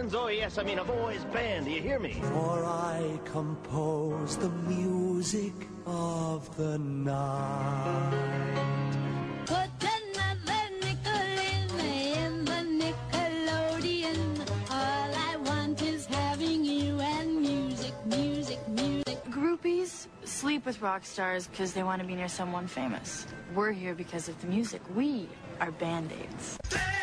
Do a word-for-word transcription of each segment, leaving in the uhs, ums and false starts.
friends. Oh, yes, I mean a boys' band. Do you hear me? For I compose the music of the night. Put another nickel in, in the Nickelodeon. All I want is having you and music, music, music. Groupies sleep with rock stars because they want to be near someone famous. We're here because of the music. We are Band-Aids.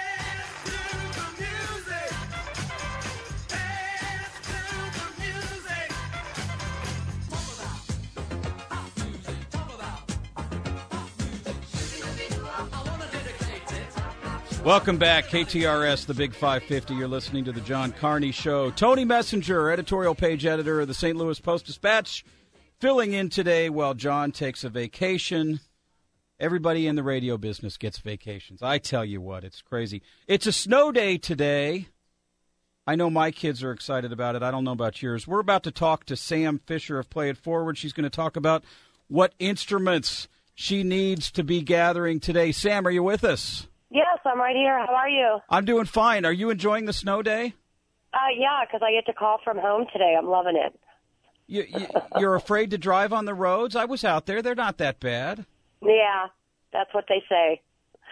Welcome back, K T R S, the Big five fifty. You're listening to the John Carney Show. Tony Messenger, editorial page editor of the Saint Louis Post-Dispatch, filling in today while John takes a vacation. Everybody in the radio business gets vacations. I tell you what, it's crazy. It's a snow day today. I know my kids are excited about it. I don't know about yours. We're about to talk to Sam Fisher of Play It Forward. She's going to talk about what instruments she needs to be gathering today. Sam, are you with us? Yes, I'm right here. How are you? I'm doing fine. Are you enjoying the snow day? Uh, yeah, because I get to call from home today. I'm loving it. You, you, you're afraid to drive on the roads? I was out there. They're not that bad. Yeah, that's what they say.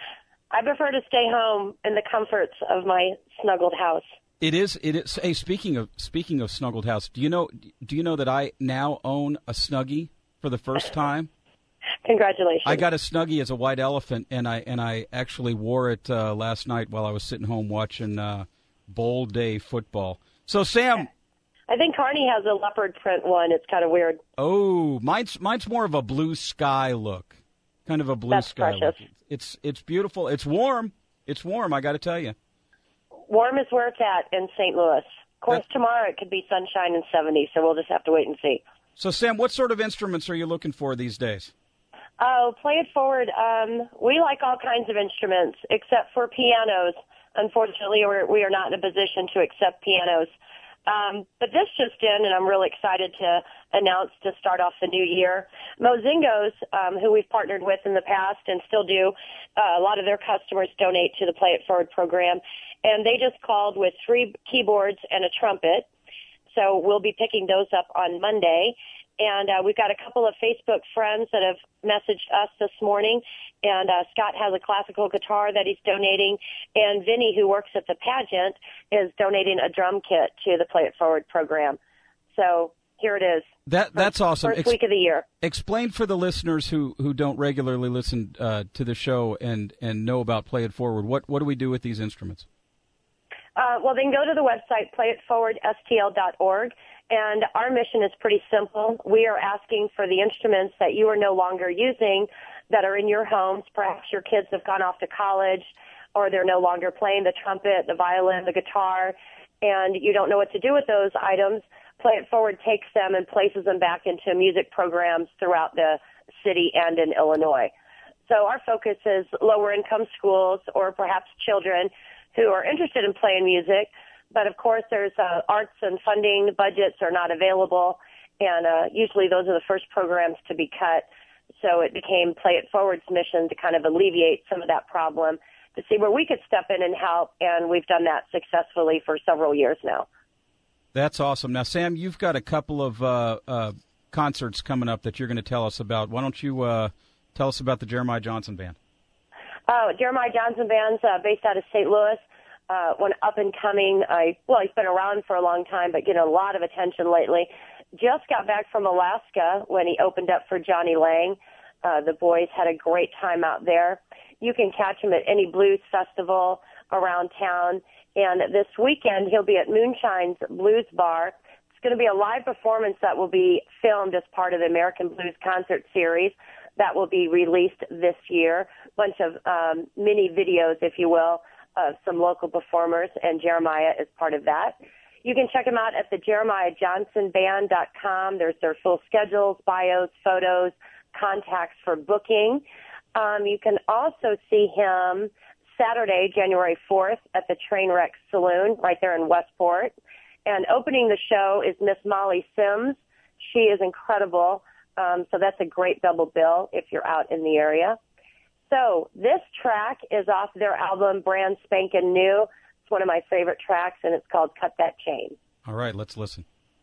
I prefer to stay home in the comforts of my snuggled house. It is. It is. Hey, speaking of speaking of snuggled house, do you know? Do you know that I now own a Snuggie for the first time? Congratulations. I got a Snuggie as a white elephant, and I and I actually wore it uh, last night while I was sitting home watching uh, bowl day football. So, Sam, I think Carney has a leopard print one. It's kind of weird. Oh, mine's mine's more of a blue sky look, kind of a blue That's sky precious. look. It's it's beautiful. It's warm. It's warm. I got to tell you. Warm is where it's at in Saint Louis. Of course, That- tomorrow it could be sunshine and seventy, so we'll just have to wait and see. So, Sam, what sort of instruments are you looking for these days? Oh, Play It Forward. Um, we like all kinds of instruments, except for pianos. Unfortunately, we're, we are not in a position to accept pianos. Um, but this just in, and I'm really excited to announce to start off the new year. Mozingos, um, who we've partnered with in the past and still do, uh, a lot of their customers donate to the Play It Forward program, and they just called with three keyboards and a trumpet. So we'll be picking those up on Monday. And uh, we've got a couple of Facebook friends that have messaged us this morning. And uh, Scott has a classical guitar that he's donating. And Vinny, who works at the pageant, is donating a drum kit to the Play It Forward program. So here it is. That That's awesome. First Ex- week of the year. Explain for the listeners who, who don't regularly listen uh, to the show and, and know about Play It Forward, what, what do we do with these instruments? Uh, well, they can go to the website, play it forward S T L dot org, and our mission is pretty simple. We are asking for the instruments that you are no longer using that are in your homes. Perhaps your kids have gone off to college, or they're no longer playing the trumpet, the violin, the guitar, and you don't know what to do with those items. Play It Forward takes them and places them back into music programs throughout the city and in Illinois. So our focus is lower-income schools or perhaps children who are interested in playing music, but of course there's uh, arts and funding budgets are not available, and uh, usually those are the first programs to be cut. So it became Play It Forward's mission to kind of alleviate some of that problem, to see where we could step in and help, and we've done that successfully for several years now. That's awesome. Now, Sam, you've got a couple of uh, uh, concerts coming up that you're going to tell us about. Why don't you uh, tell us about the Jeremiah Johnson Band? Oh, Jeremiah Johnson Band's uh, based out of Saint Louis. Uh, one up and coming. I well, he's been around for a long time, but getting a lot of attention lately. Just got back from Alaska when he opened up for Johnny Lang. Uh, the boys had a great time out there. You can catch him at any blues festival around town. And this weekend he'll be at Moonshine's Blues Bar. It's going to be a live performance that will be filmed as part of the American Blues Concert Series that will be released this year. Bunch of um, mini videos, if you will, of some local performers, and Jeremiah is part of that. You can check him out at the jeremiah johnson band dot com. There's their full schedules, bios, photos, contacts for booking. Um, you can also see him Saturday, January fourth, at the Trainwreck Saloon right there in Westport. And opening the show is Miss Molly Sims. She is incredible. Um, so that's a great double bill if you're out in the area. So this track is off their album Brand Spankin' New. It's one of my favorite tracks, and it's called Cut That Chain. All right, let's listen.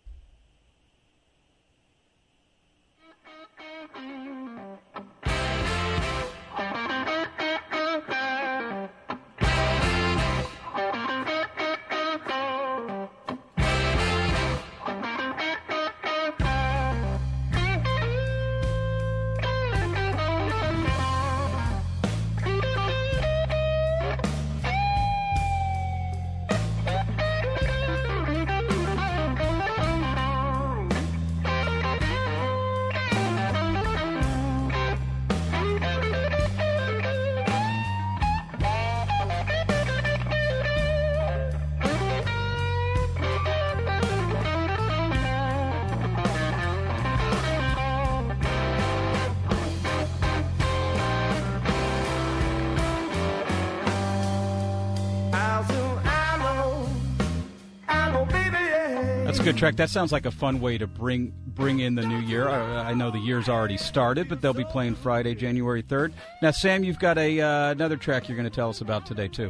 That's a good track. That sounds like a fun way to bring bring in the new year. I, I know the year's already started, but they'll be playing Friday, January third. Now, Sam, you've got a uh, another track you're going to tell us about today, too.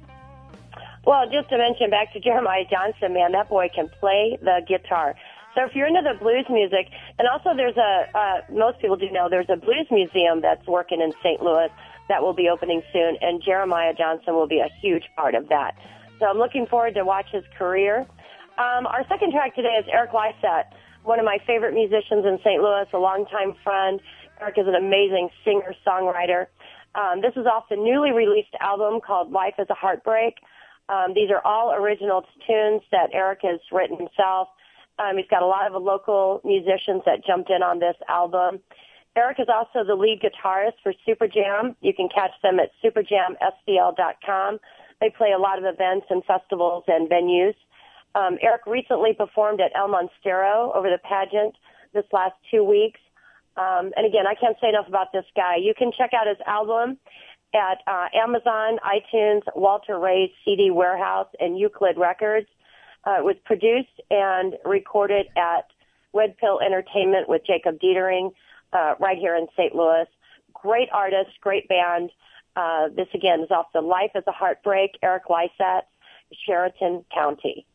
Well, just to mention back to Jeremiah Johnson, man, that boy can play the guitar. So if you're into the blues music, and also there's a, uh, most people do know, there's a blues museum that's working in Saint Louis that will be opening soon, and Jeremiah Johnson will be a huge part of that. So I'm looking forward to watch his career. Um, our second track today is Eric Lysett, one of my favorite musicians in Saint Louis, a longtime friend. Eric is an amazing singer-songwriter. Um, this is off the newly released album called Life is a Heartbreak. Um, these are all original tunes that Eric has written himself. Um, he's got a lot of local musicians that jumped in on this album. Eric is also the lead guitarist for Super Jam. You can catch them at super jam s c l dot com. They play a lot of events and festivals and venues. Um, Eric recently performed at El Monstero over the pageant this last two weeks. Um, and again, I can't say enough about this guy. You can check out his album at uh, Amazon, iTunes, Walter Ray's C D Warehouse, and Euclid Records. Uh, it was produced and recorded at Red Pill Entertainment with Jacob Dietering uh, right here in Saint Louis. Great artist, great band. Uh, this, again, is off the Life is a Heartbreak, Eric Lysett, Sheraton County.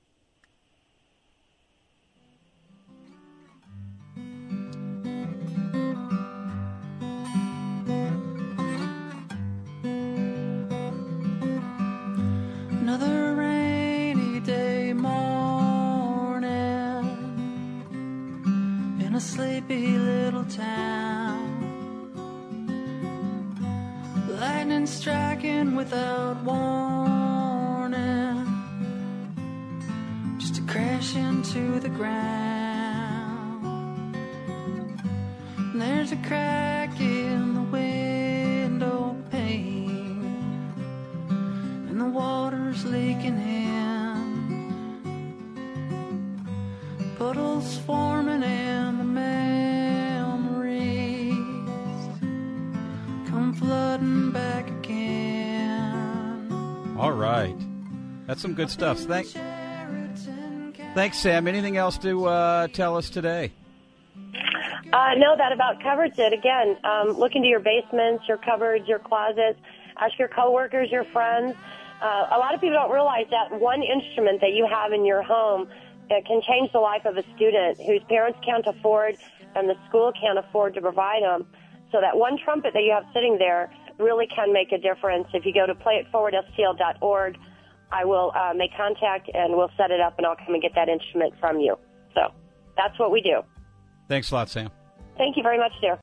Another rainy day morning in a sleepy little town. Lightning striking without warning, just to crash into the ground. And there's a crack in the window pane, and the water's leaking in, puddles forming in the memories come flooding back again. All right. That's some good stuff. Thank, thanks, Sam. Anything else to uh, tell us today? Uh, no, that about covers it. Again, um, look into your basements, your cupboards, your closets. Ask your coworkers, your friends. Uh, a lot of people don't realize that one instrument that you have in your home uh, can change the life of a student whose parents can't afford and the school can't afford to provide them. So that one trumpet that you have sitting there really can make a difference. If you go to play it forward s t l dot org, I will uh, make contact and we'll set it up and I'll come and get that instrument from you. So that's what we do. Thanks a lot, Sam. Thank you very much, dear.